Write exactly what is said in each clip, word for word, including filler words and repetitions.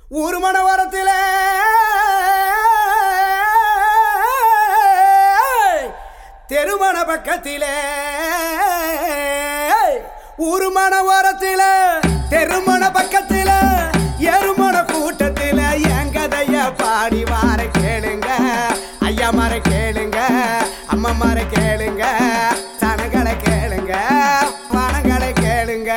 ஊர் மணவரத்திலே தெருமண பக்கத்திலே ஊர் மணவரத்திலே தெருமண பக்கத்திலே எருமண கூட்டத்திலே என் கதைய பாடி வார கேளுங்க, ஐயா மாற கேளுங்க, அம்மா மாற கேளுங்க, சனங்களை கேளுங்க, பணங்களை கேளுங்க.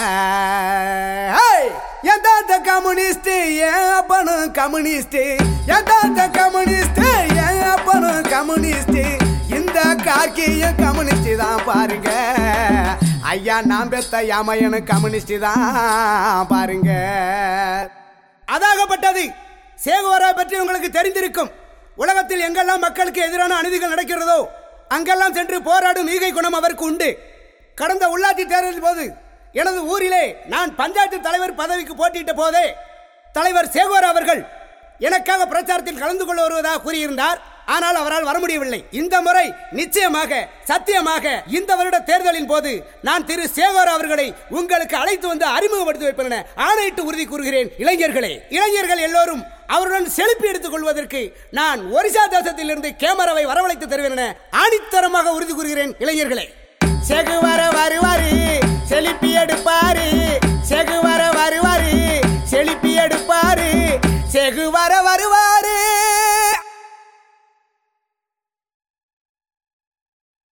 என் தாத்த கம்யூனிஸ்ட் என் அப்பனும் கம்யூனிஸ்ட், என் தாத்த கம்யூனிஸ்ட் என் அப்பனும் கம்யூனிஸ்ட், இந்த காக்கியும் கம்யூனிஸ்ட் தான் பாருங்க. ஐயா நான் பெத்த யாமையனு கம்யூனிஸ்ட் தான் பாருங்க. அதாகப்பட்டது சேகுவாரா பற்றி உங்களுக்கு தெரிந்திருக்கும். உலகத்தில் எங்கெல்லாம் மக்களுக்கு எதிரான அநீதிகள் நடக்கிறதோ அங்கெல்லாம் சென்று போராடும் ஈகை குணம் அவருக்கு உண்டு. கடந்த உள்ளாட்சி தேர்தலின் போது எனது ஊரிலே நான் பஞ்சாயத்து தலைவர் பதவிக்கு போட்டியிட்ட போதே தலைவர் சேகுவாரா அவர்கள் எனக்காக பிரச்சாரத்தில் கலந்து கொள்ள வருவதாக கூறியிருந்தார். ஆனால் அவரால் வர முடியவில்லை. இந்த முறை நிச்சயமாக சத்தியமாக இந்த வருட தேர்தலின் போது நான் திரு சேகுவாரா அவர்களை உங்களுக்கு அழைத்து வந்து அறிமுகப்படுத்தி வைப்பேன் என ஆணையிட்டு உறுதி கூறுகிறேன். இளைஞர்களே, இளைஞர்கள் எல்லோரும் அவருடன் செல்ஃபி எடுத்துக் கொள்வதற்கு நான் ஒரிசா தேசத்திலிருந்து கேமராவை வரவழைத்து தருவேன் என ஆணித்தரமாக உறுதி கூறுகிறேன். இளைஞர்களே, சேகுவாரா வருவாரு, செல்ஃபி எடுப்பாரு, சேகு